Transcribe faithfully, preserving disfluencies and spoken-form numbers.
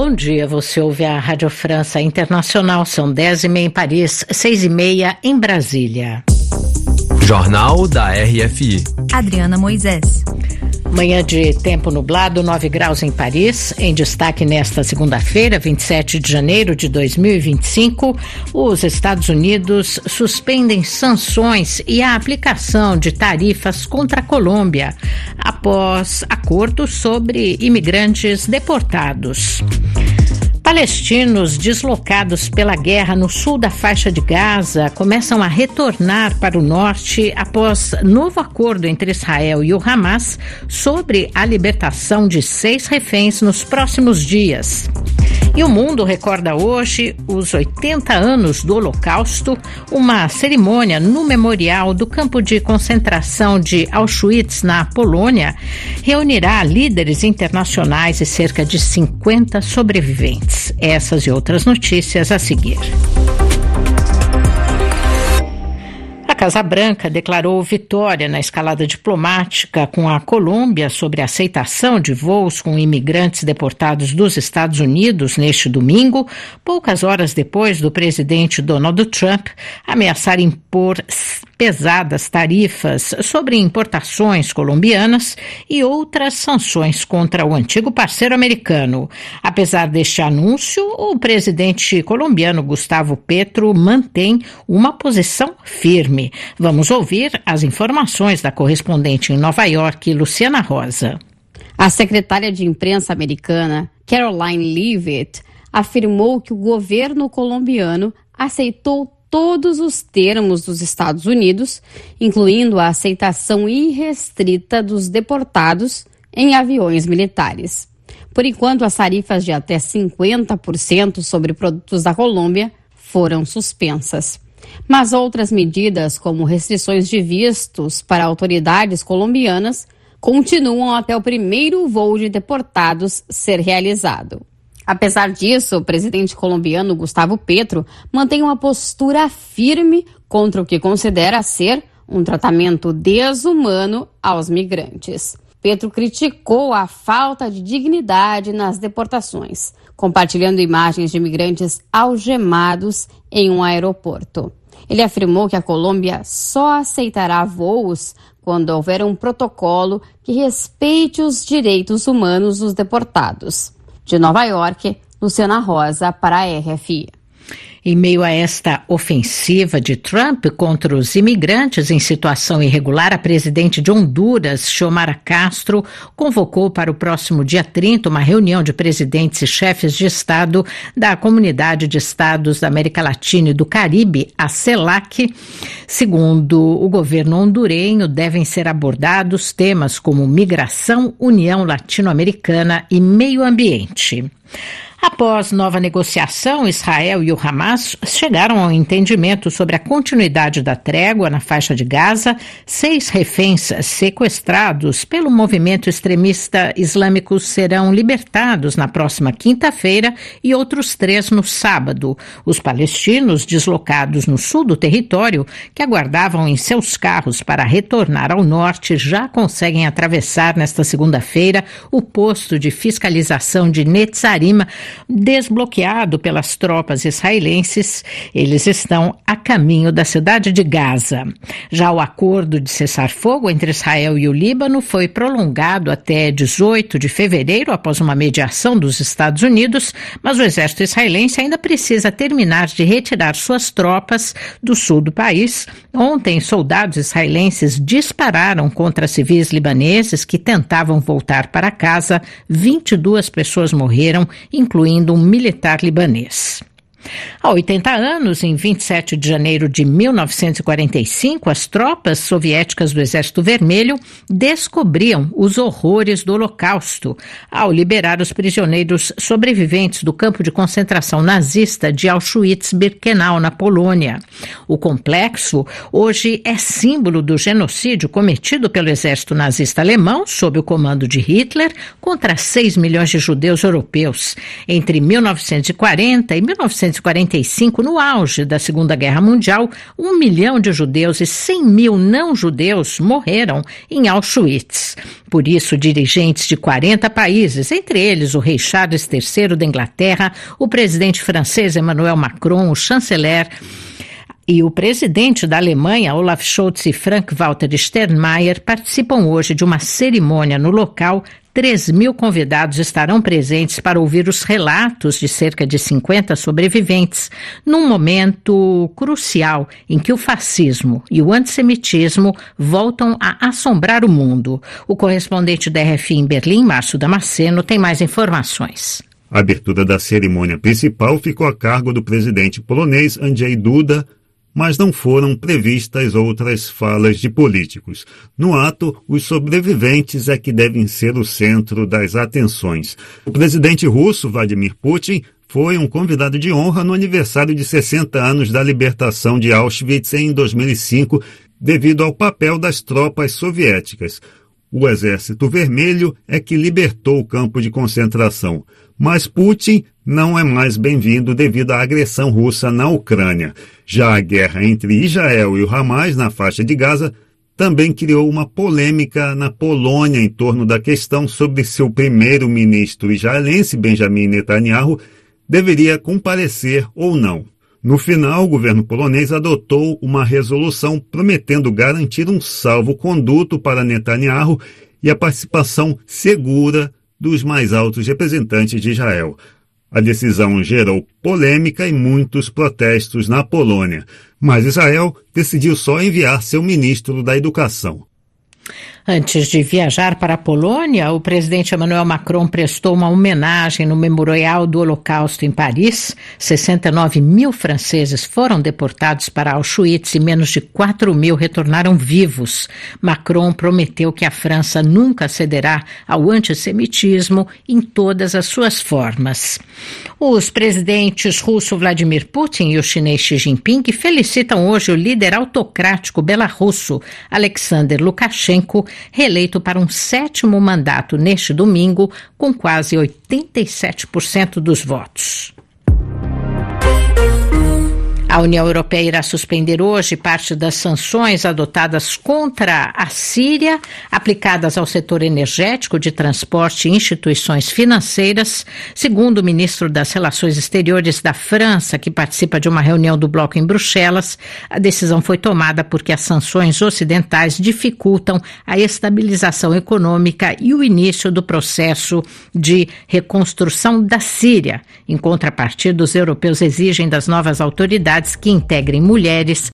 Bom dia, você ouve a Rádio França Internacional, são dez e meia em Paris, seis e meia em Brasília. Jornal da R F I. Adriana Moisés. Manhã de tempo nublado, nove graus em Paris. Em destaque nesta segunda-feira, vinte e sete de janeiro de dois mil e vinte e cinco, os Estados Unidos suspendem sanções e a aplicação de tarifas contra a Colômbia após acordo sobre imigrantes deportados. Palestinos deslocados pela guerra no sul da faixa de Gaza começam a retornar para o norte após novo acordo entre Israel e o Hamas sobre a libertação de seis reféns nos próximos dias. E o mundo recorda hoje os oitenta anos do Holocausto, uma cerimônia no memorial do campo de concentração de Auschwitz, na Polônia, reunirá líderes internacionais e cerca de cinquenta sobreviventes. Essas e outras notícias a seguir. A Casa Branca declarou vitória na escalada diplomática com a Colômbia sobre a aceitação de voos com imigrantes deportados dos Estados Unidos neste domingo, poucas horas depois do presidente Donald Trump ameaçar impor pesadas tarifas sobre importações colombianas e outras sanções contra o antigo parceiro americano. Apesar deste anúncio, o presidente colombiano Gustavo Petro mantém uma posição firme. Vamos ouvir as informações da correspondente em Nova York, Luciana Rosa. A secretária de imprensa americana, Caroline Leavitt, afirmou que o governo colombiano aceitou todos os termos dos Estados Unidos, incluindo a aceitação irrestrita dos deportados em aviões militares. Por enquanto, as tarifas de até cinquenta por cento sobre produtos da Colômbia foram suspensas. Mas outras medidas, como restrições de vistos para autoridades colombianas, continuam até o primeiro voo de deportados ser realizado. Apesar disso, o presidente colombiano Gustavo Petro mantém uma postura firme contra o que considera ser um tratamento desumano aos migrantes. Petro criticou a falta de dignidade nas deportações, compartilhando imagens de imigrantes algemados em um aeroporto. Ele afirmou que a Colômbia só aceitará voos quando houver um protocolo que respeite os direitos humanos dos deportados. De Nova York, Luciana Rosa para a R F I. Em meio a esta ofensiva de Trump contra os imigrantes em situação irregular, a presidente de Honduras, Xiomara Castro, convocou para o próximo dia trinta uma reunião de presidentes e chefes de Estado da Comunidade de Estados da América Latina e do Caribe, a CELAC. Segundo o governo hondurenho, devem ser abordados temas como migração, União Latino-Americana e meio ambiente. Após nova negociação, Israel e o Hamas chegaram ao entendimento sobre a continuidade da trégua na faixa de Gaza. Seis reféns sequestrados pelo movimento extremista islâmico serão libertados na próxima quinta-feira e outros três no sábado. Os palestinos deslocados no sul do território, que aguardavam em seus carros para retornar ao norte, já conseguem atravessar nesta segunda-feira o posto de fiscalização de Netzarim, desbloqueado pelas tropas israelenses. Eles estão a caminho da cidade de Gaza. Já o acordo de cessar-fogo entre Israel e o Líbano foi prolongado até dezoito de fevereiro, após uma mediação dos Estados Unidos, mas o exército israelense ainda precisa terminar de retirar suas tropas do sul do país. Ontem, soldados israelenses dispararam contra civis libaneses que tentavam voltar para casa. vinte e duas pessoas morreram, incluindo um militar libanês. Há oitenta anos, em vinte e sete de janeiro de mil novecentos e quarenta e cinco, as tropas soviéticas do Exército Vermelho descobriam os horrores do Holocausto ao liberar os prisioneiros sobreviventes do campo de concentração nazista de Auschwitz-Birkenau, na Polônia. O complexo hoje é símbolo do genocídio cometido pelo exército nazista alemão, sob o comando de Hitler, contra seis milhões de judeus europeus. Entre mil novecentos e quarenta e mil novecentos e quarenta e cinco, no auge da Segunda Guerra Mundial, um milhão de judeus e cem mil não-judeus morreram em Auschwitz. Por isso, dirigentes de quarenta países, entre eles o rei Charles terceiro da Inglaterra, o presidente francês Emmanuel Macron, o chanceler e o presidente da Alemanha, Olaf Scholz, e Frank-Walter Steinmeier, participam hoje de uma cerimônia no local. três mil convidados estarão presentes para ouvir os relatos de cerca de cinquenta sobreviventes, num momento crucial em que o fascismo e o antissemitismo voltam a assombrar o mundo. O correspondente da R F I em Berlim, Márcio Damasceno, tem mais informações. A abertura da cerimônia principal ficou a cargo do presidente polonês Andrzej Duda, mas não foram previstas outras falas de políticos. No ato, os sobreviventes é que devem ser o centro das atenções. O presidente russo, Vladimir Putin, foi um convidado de honra no aniversário de sessenta anos da libertação de Auschwitz em dois mil e cinco, devido ao papel das tropas soviéticas. O Exército Vermelho é que libertou o campo de concentração, mas Putin não é mais bem-vindo devido à agressão russa na Ucrânia. Já a guerra entre Israel e o Hamas na faixa de Gaza também criou uma polêmica na Polônia em torno da questão sobre se o primeiro-ministro israelense Benjamin Netanyahu deveria comparecer ou não. No final, o governo polonês adotou uma resolução prometendo garantir um salvo-conduto para Netanyahu e a participação segura dos mais altos representantes de Israel. A decisão gerou polêmica e muitos protestos na Polônia, mas Israel decidiu só enviar seu ministro da Educação. Antes de viajar para a Polônia, o presidente Emmanuel Macron prestou uma homenagem no Memorial do Holocausto em Paris. sessenta e nove mil franceses foram deportados para Auschwitz e menos de quatro mil retornaram vivos. Macron prometeu que a França nunca cederá ao antissemitismo em todas as suas formas. Os presidentes russo Vladimir Putin e o chinês Xi Jinping felicitam hoje o líder autocrático belarrusso Alexander Lukashenko, reeleito para um sétimo mandato neste domingo, com quase oitenta e sete por cento dos votos. A União Europeia irá suspender hoje parte das sanções adotadas contra a Síria, aplicadas ao setor energético, de transporte e instituições financeiras. Segundo o ministro das Relações Exteriores da França, que participa de uma reunião do bloco em Bruxelas, a decisão foi tomada porque as sanções ocidentais dificultam a estabilização econômica e o início do processo de reconstrução da Síria. Em contrapartida, os europeus exigem das novas autoridades que integrem mulheres